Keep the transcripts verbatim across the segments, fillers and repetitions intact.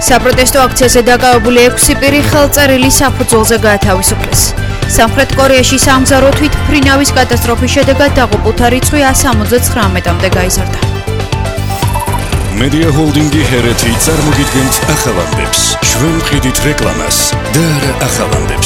საპროტესტო აქციაზე დაკავებული ექვსი პირი ხელწერილი საფუძველზე გაათავისუფლეს. სამხრეთ კორეაში სამგზავრო თვითმფრინავის კატასტროფის შედეგად დაღუპულთა რიცხვი ას ორმოცდათხრამეტამდე გაიზარდა. Media Holding-ი ჰერეთი წარმოგიდგენთ ახალამდებს. ჩვენ ვყიდით რეკლამას და არა ახალამდებს.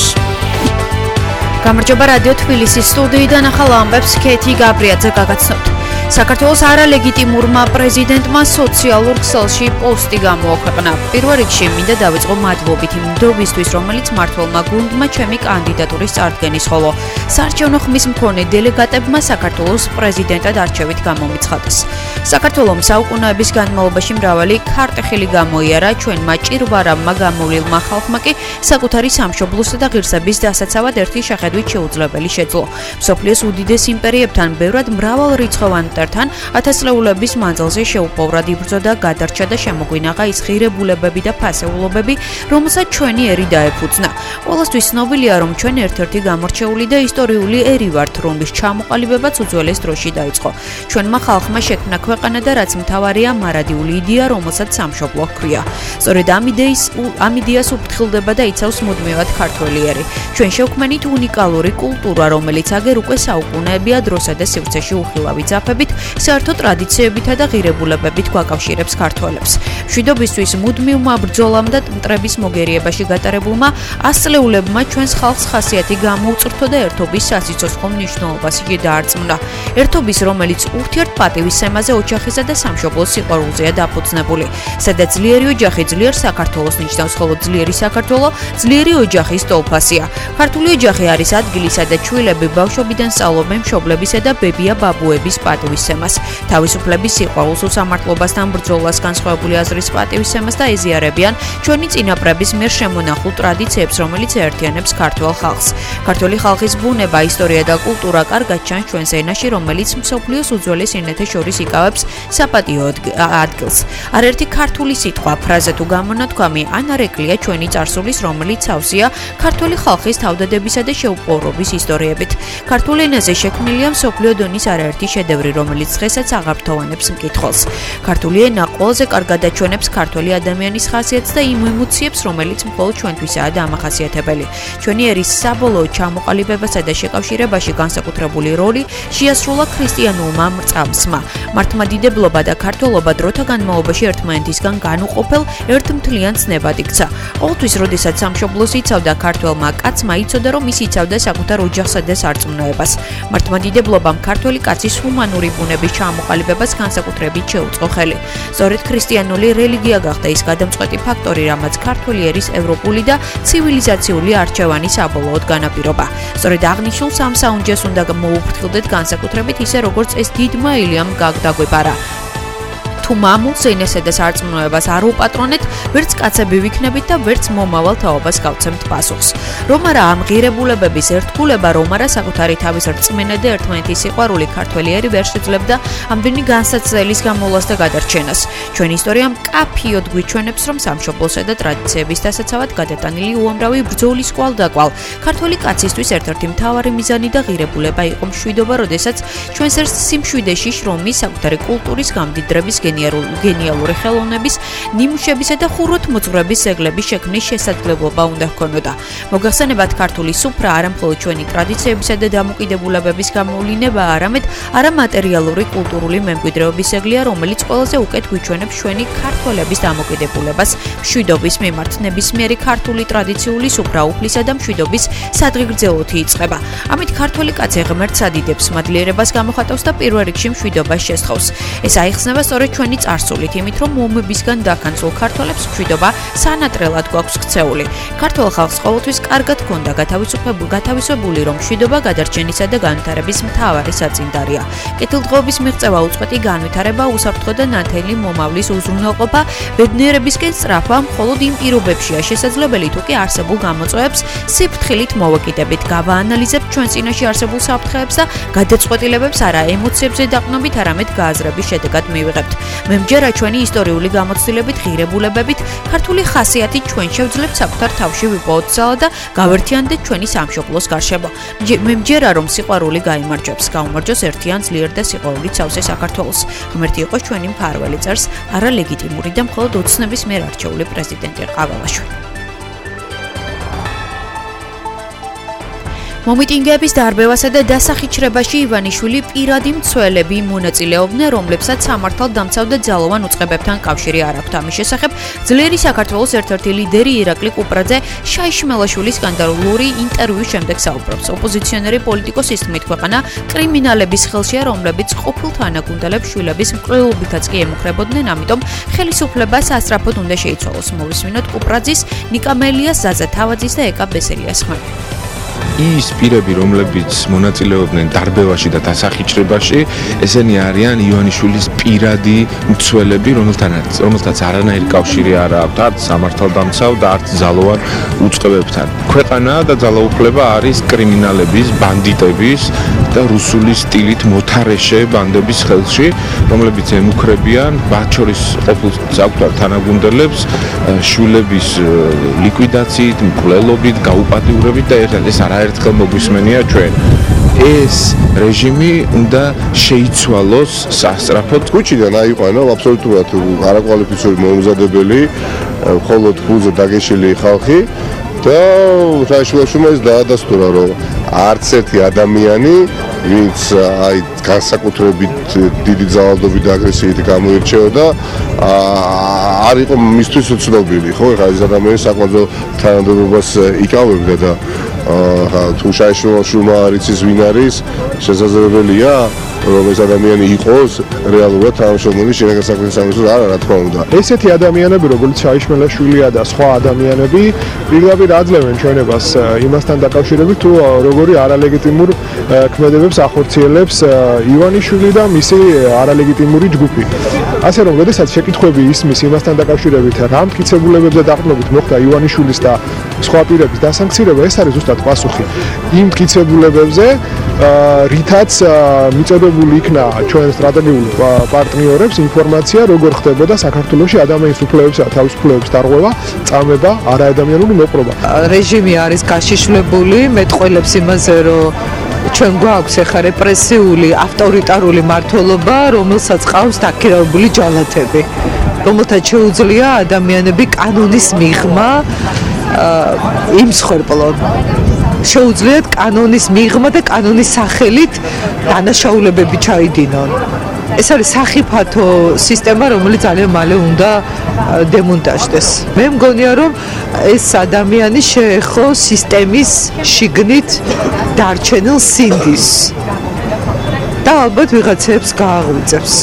გამარჯობა რადიო თბილისის სტუდიიდან ახალ ამბებს ქეთი გაბრიაძე გაგაცნობთ. საქართველოს არალეგიტიმურმა პრეზიდენტმა სოციალურ ქსელში პოსტი გამოაქვეყნა. პირველ რიგში მინდა დავიწყო მადლობითი მდრობისთვის, რომელიც მმართველმა გუნდმა ჩემი კანდიდატურის წარდგენის, ხოლო საარჩევნო ხმის მქონე დელეგატებმა საქართველოს პრეზიდენტად არჩევით გამომიცხადეს. საქართველომ საუკუნეების განმავლობაში მრავალი ქარტეხილი გამოიარა, ჩვენმა ჭირვარამმა გამოვლილმა ხალხმა კი საკუთარი სამშობლოსა და ღირსების დასაცავად ერთი შეხედვით შეუძლებელი შეძლო. მსოფლიოს უდიდეს იმპერიებთან ბევრად მრავალრიცხოვან თან ათასწლეულების მანძილზე შეუპოვრად იბრძოდა, გადარჩა და შემოგვინაღა ის ღირებულებები და ფასეულობები, რომელსაც ჩვენი ერი დაეფუძნა. ყველასთვის ცნობილია, რომ ჩვენ ერთ-ერთი გამორჩეული და ისტორიული ერი ვართ, რომლის ჩამოყალიბებაც უძველეს დროში დაიწყო. ჩვენმა ხალხმა შექმნა ქვეყანა და რაც მთავარია, მარადიული იდეა, რომელსაც სამშობლო ჰქვია. სწორედ ამ იდეის ამ იდეას უფრთხილდება და იცავს მუდმივად ქართველი ერი. ჩვენ შევქმნით უნიკალური კულტურა, რომელიც აგერ უკვე საუკუნეებია დროსა და სივრცეში უხილავი ძაფებით საერთო ტრადიციებითა და ღირებულებებით გვაკავშირებს ქართველებს. მშვიდობისთვის მუდმივმა ბრძოლამ და მტრების მოგერიებაში გატარებულმა ასწლეულებმა ჩვენს ხალხს ხასიათი გამოუწვრთო და ერთობის სასიცოცხლო მნიშვნელობას დაარწმუნა. ერთობის, რომელიც ურთიერთპატივისცემაზე, ოჯახისა და სამშობლოს სიყვარულზეა დაფუძნებული. სადაც ძლიერი ოჯახი ძლიერ საქართველოს ნიშნავს, ხოლო ძლიერი საქართველო ძლიერი ოჯახის ტოლფასია. ქართული ოჯახი არის ადგილი, სადაც შვილები ბავშვობიდან სწავლობენ მშობლებისა და ბებია ბაბუების პატივისცემას, თავისუფლების სიყვარულს, უსამართლობასთან ბრძოლას, განსხვავებული აზრის პატივისცემას და ეზიარებიან ჩვენი წინაპრების მიერ შემონახულ ტრადიციებს, რომელიც ეერთიანებს ქართველ ხალხს. ქართველი ხალხის ბუნება, ისტორია და კულტურა კარგად ჩანს ჩვენს ენაში, რომელიც მსოფლიოს უძველეს ენათა შორის იკავებს საპატიო ადგილს. არაერთი ქართული სიტყვა, ფრაზა თუ გამონათქვამი ანარეკლია ჩვენი წარსულის, რომელიც სავსეა ქართველი ხალხის თავდადებისა და შეუპოვრობის ისტორიებით. ქართულ ენაზე შექმნილია მსოფლიო დონის არაერთი შედევრი, რომელიც დღესაც აღარფთოვანებს მკითხველს. ქართული ენა ყველაზე კარგად აჩვენებს ქართველი ადამიანის ხასიათს და იმ ემოციებს, რომელიც მხოლოდ ჩვენთვისაა დამახასიათებელი. ჩვენი ერის საბოლოო ჩამოყალიბებასა და შეკავშირებაში განსაკუთრებული როლი შეასრულა ქრისტიანულმა მრწამსმა. მართლმადიდებლობა და ქართველობა დროთა განმავლობაში ერთმანეთისგან განუყოფელ ერთმთლიან ცნებად იქცა. ყოველთვის, როდესაც სამშობლოს იცავდა, ქართველმა კაცმა იცოდა, რომ ის იცავდა საკუთარ ოჯახსა და სარწმუნოებას. მართლმადიდებლობამ ქართველი კაცის ჰუმანური ბუნების ჩამოყალიბებას განსაკუთრებით შეუწყო ხელი. სწორედ ქრისტიანული რელიგია გახდა ის გადამწყვეტი ფაქტორი, რამაც ქართველი ერის ევროპული და ცივილიზაციული არჩევანი საბოლოოდ განაპირობა. სწორედ აღნიშნულ სამ საუნჯეს უნდა მოუფრთხილდეთ განსაკუთრებით ისე, როგორც ეს დიდმა ილიამ გაგვდაგვებარა. თუ მამულს, ენასა და სარწმუნოებას არ უპატრონეთ, ვერც კაცები ვიქნებით და ვერც მომავალ თაობას გავცემთ პასუხს. რომ არა ამ ღირებულებების ერთგულება, რომ არა საკუთარი თავის რწმენა და ერთმანეთის სიყვარული, ქართველი ერი ვერ შეძლებდა ამდენი განსაცდელის გამოვლას და გადარჩენას. ჩვენი ისტორია მკაფიოდ გვიჩვენებს, რომ სამშობლოსა და ტრადიციების დასაცავად გადატანილი უამრავი ბრძოლის კვალდაკვალ ქართველი კაცისთვის ერთ-ერთი მთავარი მიზანი და ღირებულება იყო მშვიდობა, როდესაც ჩვენს ერთ სიმშვიდეში შრომის, საკუთარი კულტურის გამდიდრების გენიალური ხელოვნების, ნიმუშებისა და ხუროთმოძღვრების ძეგლების შექმნის შესაძლებლობა უნდა ჰქონოდა. მოგახსენებათ, ქართული სუფრა არა მხოლოდ ჩვენი ტრადიციებისა და დამოკიდებულებების გამოვლინებაა, არამედ არამატერიალური კულტურული მემკვიდრეობის ძეგლია, რომელიც ყველაზე უკეთ გვიჩვენებს ჩვენი ქართველების დამოკიდებულებას მშვიდობის მიმართ. ნებისმიერი ქართული ტრადიციული სუფრა უფლისა და მშვიდობის სადღეგრძელოთი იწყება. ამით ქართველი კაცი ღმერთს ადიდებს, მადლიერებას გამოხატავს და პირველ რიგში მშვიდობას შესთხოვს. ეს აიხსნება სწორედ ჩვენი წარსულით, იმით რომ ომებისგან დაქანწულ ქართველებს მშვიდობა სანატრელად გვაქვს ქცეული. ქართველ ხალხს ყოველთვის კარგად ჰქონდა გათავისუფლებული, გათავისებული, რომ მშვიდობა გადარჩენისა და განვითარების მთავარი საწინდარია. კეთილდღეობის მიღწევა, უწყვეტი განვითარება, უსაფრთხო და ნათელი მომავლის უზრუნველყოფა, ბედნიერებისკენ სწრაფვა მხოლოდ იმ პირობებშია შესაძლებელი, თუ კი არსებულ გამოწვევებს სიფრთხილით მოვეკიდებით, გავაანალიზებთ ჩვენ წინაშე არსებულ საფრთხეებს და გადაწყვეტილებებს არა ემოციებზე დაყრდნობით, არამედ გააზრების შედეგად მივიღებთ. მემჯერა ჩვენი ისტორიული გამოცდილებით, ღირებულებებით, ქართული ხასიათით ჩვენ შევძლებთ საკუთარ თავში ვიპოვოთ ძალა და გავერთიანდეთ ჩვენი სამშობლოს გარშემო. მემჯერა რომ სიყვარული გაიმარჯვებს, გაუმარჯოს ერთიან ძლიერ და სიყვარულით სავსე საქართველოს. ღმერთი იყოს ჩვენი მფარველი, წერს არალეგიტიმური და მხოლოდ ოცნების მიერ არჩეული პრეზიდენტი ყავალაშვილი. მომიტინგეების დარბევასა და დასახიჩრებაში ივანიშვილი პირადი მცველები მონაწილეობდნენ, რომლებსაც სამართალდამცავ და ძალოვან უწყებებთან კავშირი არ აქვთ. ამის შესახებ ძლიერი საქართველოს ერთ-ერთი ლიდერი ირაკლი კუპრაძე შაიშმელაშვილის სკანდალური ინტერვიუს შემდეგ საუბრობს. ოპოზიციონერი პოლიტიკოსის თქმით, ქვეყანა კრიმინალების ხელშია, რომლებიც ყოფილ თანაგუნდელებს შვილების მკვლელობითაც კი ემუქრებოდნენ, ამიტომ ხელისუფლებას ასწრაფოდ უნდა შეიცვალოს. მოვისმინოთ კუპრაძის, ნიკა მელიას, ზაზა თავაძის და ეკა ბესელიას ხმები. ის პირები, რომლებიც მონაწილეობდნენ დარბევაში და დასახიჩრებაში, ესენი არიან ივანიშვილის პირადი მცველები, რომელთანაც რომელთაც არანაირი კავშირი არ აქვთ არც სამართალდამცავ და არც ძალოვან უწყებებთან. ქვეყანა და ძალაუფლება არის კრიმინალების, ბანდიტების და რუსული სტილით მოთარეშე ბანდების ხელში, რომლებიც ემუქრებიან მათ შორის ყოფილ საკუთარ თანაგუნდელებს შვილების ლიკვიდაციით, მკვლელობით, გაუპატიურებით და ერთად ეს არაერთხელ მოგვისმენია ჩვენ. ეს რეჟიმი უნდა შეიცვალოს სასწრაფოდ. ქუჩიდან აიყვანა აბსოლუტურად არაკვალიფიციური მომზადებელი, მხოლოდ ფულზე დაგეშილი ხალხი და შაიშმელაშვილმა ის დაადასტურა, რომ არც ერთი ადამიანი, ვინც აი განსაკუთრებით დიდი ძალადობით და აგრესიით გამოირჩეოდა, არ იყო მისთვის უცნობილი, ხო? ეხლა ეს ადამიანი საკვანძო თანამდებობას იკავებდა და თუ შაიშმელაშვილმა არ იცის ვინ არის, შესაძლებელია რომ ეს ადამიანი იყოს რეალურად თანამშრომელი შინაგან საქმეთა სამინისტროს, არა, რა თქმა უნდა. ესეთი ადამიანები, როგორც შაიშმელაშვილია და სხვა ადამიანები, პირდაპირ აძლევენ ჩვენებას იმასთან დაკავშირებით, თუ როგორი არალეგიტიმურ ქმედებებს ახორციელებს ივანიშვილი და მისი არალეგიტიმური ჯგუფი. ასე რომ, როდესაც შეკითხვები ისმის იმასთან დაკავშირებით, რა მტკიცებულებებზე დაყრდნობით მოხდა ივანიშვილის და სხვა პირების დასანქცირება, ეს არის ზუსტად პასუხი იმ მტკიცებულებებზე, რითაც მიწოდებული იქნა ჩვენ სტრატეგიულ პარტნიორებს ინფორმაცია, როგორ ხდებოდა საქართველოში ადამიანის უფლებებსა და თავისუფლებების დარღვევა, წამება, არაადამიანური მოპყრობა. რეჟიმი არის გაშიშვლებული, მეტყველებს იმაზე, რომ ჩვენ გვაქვს ახლა რეპრესიული, ავტორიტარული მმართველობა, რომელსაც ყავს დაქირავებული ჯალათები, რომელთაც შეუძლია ადამიანები კანონის მიღმა იმსხვერპლონ. შეუძლიათ კანონის მიღმა და კანონის სახელით დანაშაულებები ჩაიდინონ. ეს არის სახიფათო სისტემა, რომელიც ძალიან მალე უნდა დემონტაჟდეს. მე მგონია, რომ ეს ადამიანი შეეხო სისტემის შიგნით დარჩენილ სინდისს და ალბათ ვიღაცებს გააღვიძებს.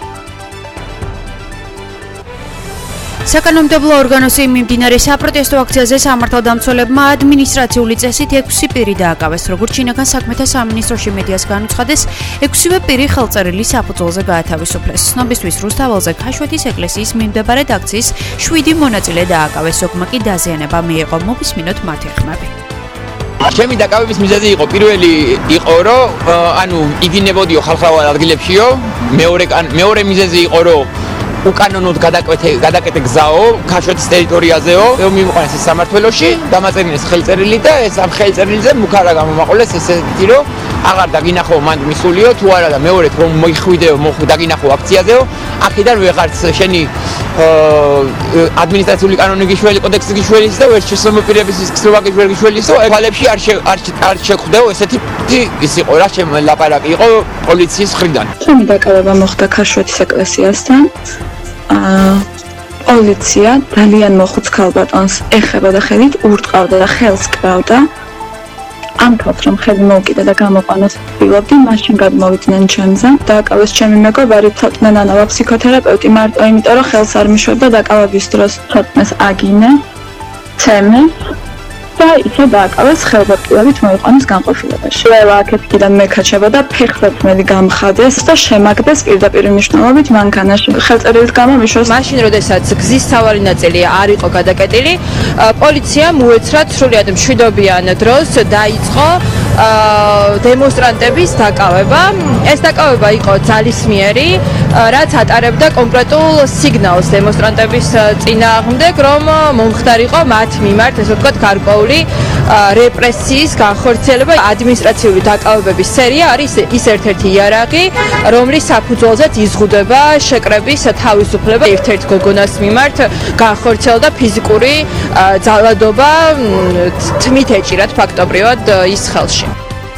საკანონმდებლო ორგანოს მიმდინარე საპროტესტო აქციაზე სამართალდამცველებმა ადმინისტრაციული წესით ექვსი პირი დააკავეს. როგორც შინაგან საქმეთა სამინისტროში მედიას განუცხადეს, ექვსივე პირი ხელწერილი საფუძველზე გაათავისუფლეს. ცნობისთვის რუსთაველზე ქაშვეთის ეკლესიის მიმდებარედ აქციის შვიდი მონაწილე დააკავეს. ზოგმა კი დაზიანება მიიღო. მოვისმინოთ მათი ხმები. ჩემი დაკავების მიზეზი იყო პირველი იყო, რომ ანუ იგინებოდიო ხალხავალ ადგილებშიო. მეორე მეორე მიზეზი იყო, რომ უკანონოდ გადაკეთე გადაკეთე გზაო ქაშვეთის ტერიტორიაზეო, მიმოყვანეს ეს სამართველოში, დამაწერინეს ხელწერილი და ეს ამ ხელწერილზე მუქარა გამომაყოლეს ესეთი, რომ აღარ დაგინახო მანდ მისულიო, თუ არა და მეორედ რომ მოიხვიდეო, დაგინახო აქციაზეო, აქედან ვეღარც შენი ადმინისტრაციული კანონი გიშველი, კოდექსი გიშველის და ვერ შესამოპირების ისქრობა გიშველისო, ეხალებში არ არ შეხვდეო ესეთი ის იყო რა, ჩემ ლაპარაკი იყო პოლიციის მხრიდან. ჩემი დაკავება მოხდა ქაშვეთის ეკლესიასთან. პოლიცია ძალიან მოხუც ქალბატონს ეხება და ხელით ურტყავდა და ხელს კრავდა. ამ თავს რომ ხელი მოუკიდა და გამოყანოს ვცდილობდი, მაშინ გადმოვიდნენ ჩემზე. დააკავეს ჩემი მეგობარი ცოტნე ნანავა ფსიქოთერაპევტი, მარტო იმიტომ რომ ხელს არ მიშვებდა დაკავების დროს ცოტნეს აგინე, ცემე და ისე დააკავეს ხელბატკივებით მოიყვანეს განყოფილებაში. ყველა აქეთკიდან მეკაჩება და ფეხსაცმელი გამხადეს და შემაგდეს პირდაპირ მნიშვნელობით მანქანაში. ხელწერილით გამომიშვეს. მაშინ როდესაც გზის სავალი ნაწილი არ იყო გადაკეტილი, პოლიციამ უეცრად სრულიად მშვიდობიან დროს დაიწყო დემონსტრანტების დაკავება. ეს დაკავება იყო ძალისმიერი, რაც ატარებდა კონკრეტულ სიგნალს დემონსტრანტების წინააღმდეგ, რომ მომხდარიყო მათ მიმართ, ესე ვთქვათ, გარკვეული რეპრესიის განხორციელება. ადმინისტრაციული დაკავებების სერია არის ის ერთ-ერთი იარაღი, რომლის საფუძველზეც იზღუდება შეკრების თავისუფლება. ერთ-ერთ გოგონას მიმართ განხორციელდა ფიზიკური ძალადობა, თმით ეჭირათ ფაქტობრივად ის ხელში.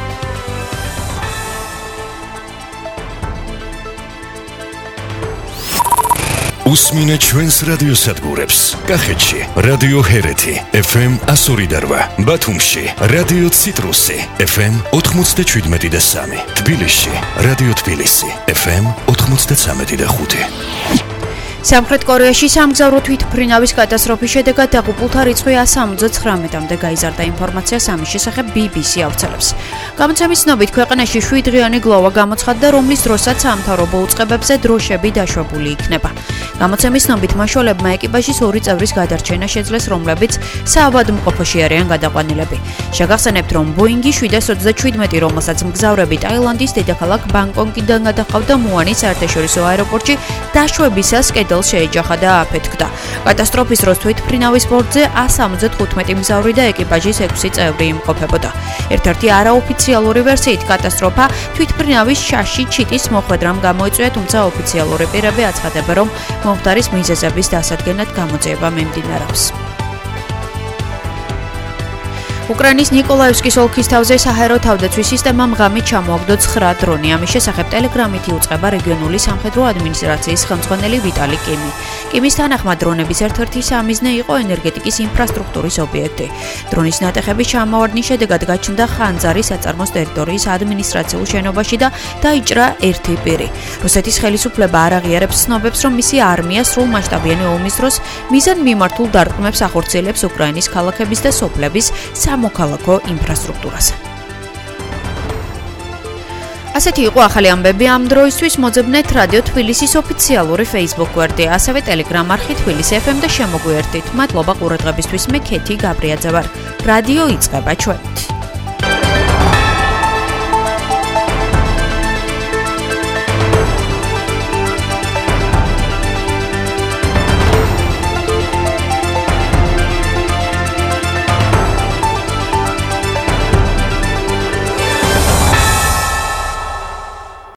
უსმინეთ ჩვენს რადიოსადგურებს. კახეთში რადიო ჰერეთი ეფ ემ εκατო ორი და რვა, ბათუმში რადიო ციტრუსი ეფ ემ ოთხმოცდაშვიდმეტი და სამი, თბილისში რადიო თბილისი ეფ ემ ოთხმოცდაცამეტი და ხუთი. სამხრეთ კორეაში სამგზავრო თვითმფრინავის კატასტროფის შედეგად დაღუპულთა რიცხვი εκατს ორმოცდაათამდე გაიზარდა. ინფორმაციას ამის შესახებ ბი ბი სი ავრცელებს. გამოცემის ცნობით ქვეყანაში შვიდდღიანი გლოვა გამოცხადდა, რომლის დროსაც საამთავრობო უწყებებზე დროშები დაშვებული იქნება. გამოცემის ცნობით მაშველებმა ეკიპაჟის ორი წევრის გადარჩენა შეძლეს, რომლებიც საავადმყოფოში არიან გადაყვანილები. შეგახსენებთ, რომ ბოინგი შვიდას ოცდაშვიდმეტი, რომელსაც მგზავრები ტაილანდის დედაქალაქ ბანგკოკიდან გადაჰყავდა მუანის საერთაშორისო აეროპორტში, დაშვებისას კედელს შეეჯახა და აფეთქდა. კატასტროფის დროს თვითმფრინავის ბორტზე εκατს ორმოცდათხუთმეტი მგზავრი და ეკიპაჟის ექვსი წევრი იმყოფებოდა. ერთ-ერთი არაოფიციალური ვერსიით კატასტროფა თვითმფრინავის შაში ჩიტის მოხვედრამ გამოიწვია, თუმცა ოფიციალური პირები აცხადებენ, რომ მომხდარის მიზეზების დასადგენად გამოძიება მიმდინარეობს. უკრაინის ნიკოლაევსკის ოლქის თავზე საჰაერო თავდაცვის სისტემამ ღამით ჩამოაგდო ცხრა დრონი. ამის შესახებ ტელეგრამით იუწყება რეგიონული სამხედრო ადმინისტრაციის ხელმძღვანელი ვიტალი კიმი. კიმის თანახმად დრონების ერთ-ერთი სამიზნე იყო ენერგეტიკის ინფრასტრუქტურის ობიექტი. დრონის ნატეხების ჩამოვარდნის შედეგად გაჩნდა ხანძარის საწარმოს ტერიტორიის ადმინისტრაციულ შენობაში და დაიჭრა ერთი პირი. რუსეთის ხელისუფლება არ აღიარებს ცნობებს, რომ მისი არმია სრულმასშტაბიანი ომის დროს მიზან მიმართულ დარტყმებს ახორციელებს უკრაინის ქალაქების და სოფლების სამოქალაქო ინფრასტრუქტურაზე. ასეთი იყო ახალი ამბები ამ დროისთვის. მოძებნეთ რადიო თბილისის ოფიციალური Facebook გვერდი, ასევე Telegram არხი თბილისი ეფ ემ და შემოგვიერთდით. მადლობა ყურადღებისთვის. მე ქეთი გაბრიაძე ვარ. რადიო იწყება ჩვენით.